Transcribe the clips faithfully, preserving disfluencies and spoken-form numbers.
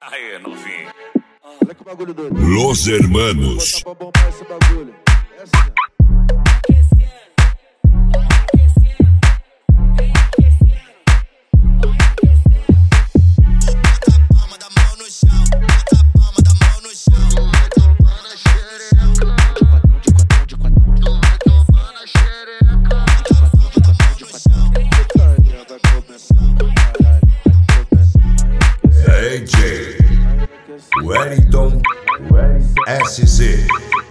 Aê, novinho. Olha que bagulho doido. Los Hermanos. Vou botar pra bombar esse bagulho. Essa já. D J Wellington S C.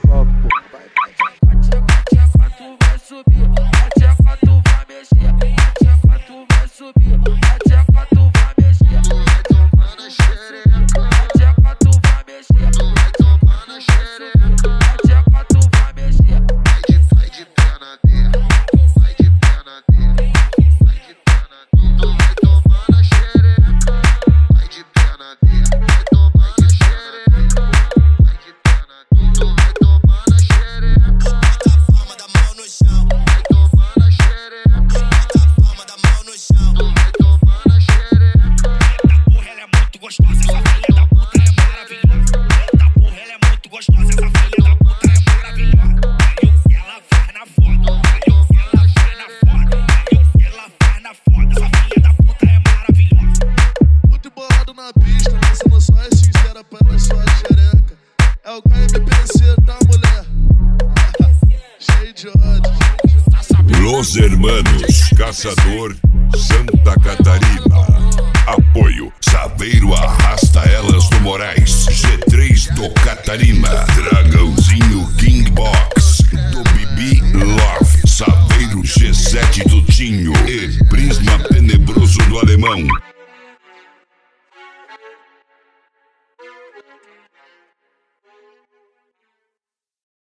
É o K M P C da mulher. Cheio de ódio. Los Hermanos Caçador, Santa Catarina. Apoio Saveiro Arrasta Elas do Moraes, G três do Catarina, Dragãozinho King Box, do Bibi Love, Saveiro G sete